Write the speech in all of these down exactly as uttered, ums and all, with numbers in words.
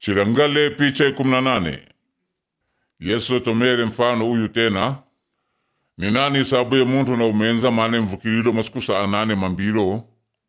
Chirangale picha kumi na nane. Yesu tomere mfano huyu tena. Ni nani isabuye muntu na umenza mane mvukirilo masikusa anane mambiro.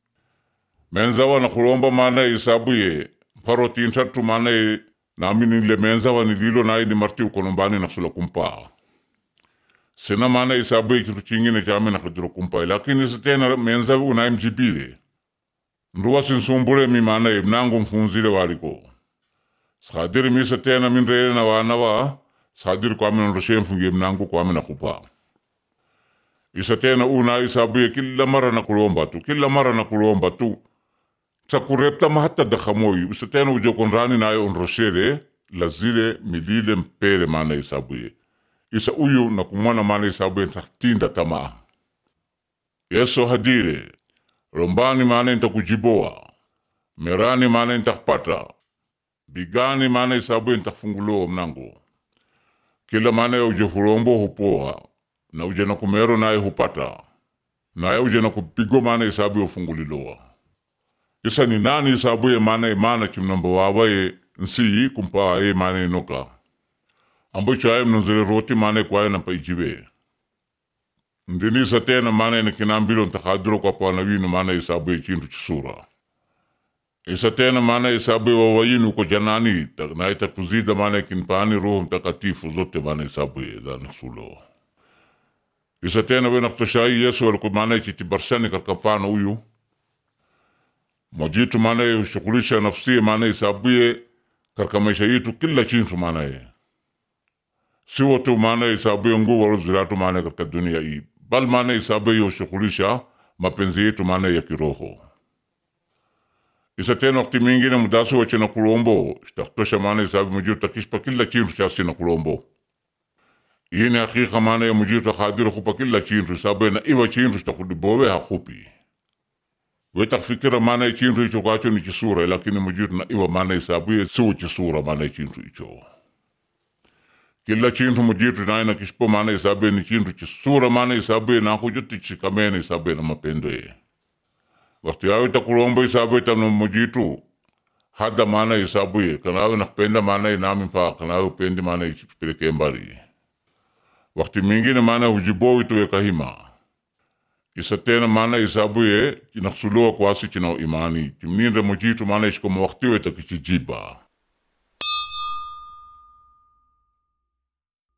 Menza wana kulomba mane isabuye. Mparo tintatu mane naamini nile menza wana nililo na ni marti ukonombani na sula kumpa. Sina mane isabuye kitu chingine chame na kadiro kumpa. Lakini isa tena menza una mjibile. Nduwa sinsumbure mi mane mnangu mfunzile waliko. Sadiri misa tena minrele na wanawa. Sadiri kwa mina nroshe mfungie mnangu kwa mina kupa. Isa tena una isabuye kila mara na kulomba tu. Kila mara na kulomba tu. Sa kurepta mahata dakhamoy. Isa tena ujo konrani na ayo nroshere. Lazile milile mpere mana isabuye. Isa uyu na kumwana mana isabuye ntaktinda tamaa. Yeso hadire. Rombani mana ntakujiboa. Merani mana ntakpata. Bigani mana isabuye ntakfungulo mnango. Kila mana ya uje furombo hupoa. Na uje na kumero nae hupata. Na ya uje na kupigo mana isabuye ufunguliloa. Isa ni nani isabuye mana imana chimnamba wawaye nsi kumpa e mana inoka. Ambo chaye mnozele roti mana kwae na pa ijiwe. Ndini isa tena mana ina kinambilo ntakadro kwa pa nawinu mana isabuye chintu chisura. Isa tena mana isabuye wawayinu uko janani. Na ita kuzida mana kinpaani roho mtakatifu zote mana isabuye dhani sulo. Isa tena wena kutoshayi Yesu waliko mana ichitibarsani katika mfano huyu. Mojitu mana ushukulisha nafsiye mana isabuye katika maisha yitu kila chintu mana ye. Siwo tu mana isabuye ngu walo ziratu mana katika dunia hii. Bal mana isabuye ushukulisha mapenzi yetu mana ya kiroho. Isa tena wakati mingine mudasu wache na kulombo. Shtakutosha mana isabuye mojitu takispa kila chintu chasi na kulombo. Yini hakika mana ya mujitu khadiro kupa kila chintu isabuye na iwa chintu shtakudibowe hakupi. Weta fikira mana ya chintu icho kacho ni chisura. Lakini mujitu na iwa mana isabuye siwa chisura mana ya chintu icho. Kila chintu mujitu na ina kispo mana isabuye ni chintu chisura mana isabuye na kujuti chikamene isabuye na mapendo ye. Wakati yawe takulombo isabuye tano mujitu. Hada mana isabuye. Kanawe nakpenda mana inami mpa. Kanawe upendi mana ichipileke mbali. Wakati mingine mana hujibowi tuwe kahima. Isa tena mana isabuye. Kinaksuloa kwasi china imani. Kimninde mujitu mana ishkoma wakti weta kichijiba.